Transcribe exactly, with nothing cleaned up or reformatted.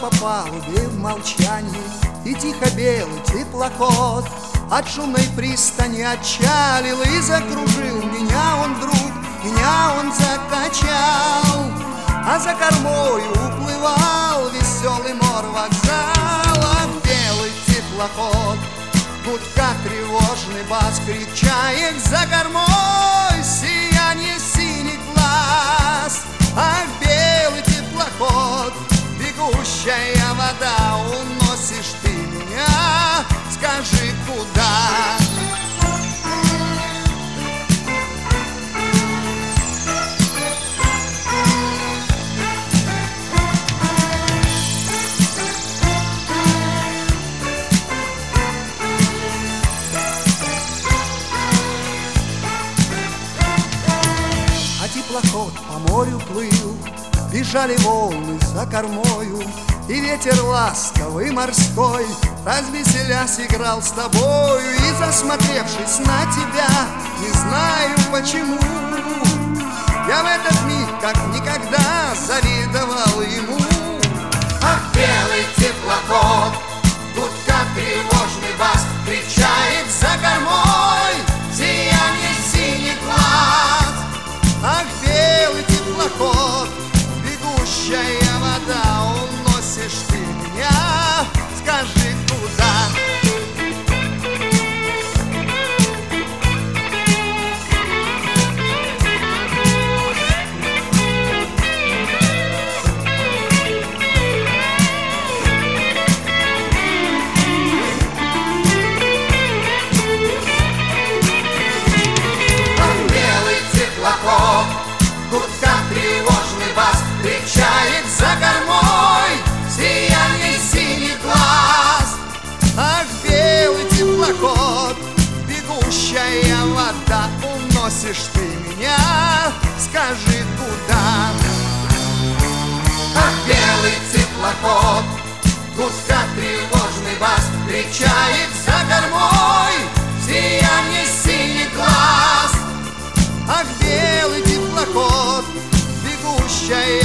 по палубе в молчании, и тихо белый теплоход от шумной пристани отчалил и закружил. Меня он вдруг, меня он закачал, а за кормою уплывал веселый мор вокзала. Белый теплоход, гудка тревожный бас, крик чаек за кормой, сияние синих глаз. Ах, белый теплоход, бегущая вода, уносишь ты меня, скажи, куда? А теплоход по морю плыл, бежали волны за кормою, и ветер ласковый морской, развеселясь, играл с тобою. И засмотревшись на тебя, не знаю почему, я в этот миг как никогда завидовал ему. Ах, белый теплоход, гудка тревожный бас, кричает за кормой, сияние синих глаз. Ах, белый теплоход, бегущая вода, уносишь ты меня, скажи, куда? Гудка тревожный бас, кричает за кормой, сияние синих глаз. Ах, белый теплоход, бегущая вода, уносишь ты меня, скажи, куда? Ах, белый теплоход, гудка тревожный бас, кричает за кормой, сияние синих глаз. Ах, белый теплоход, бегущая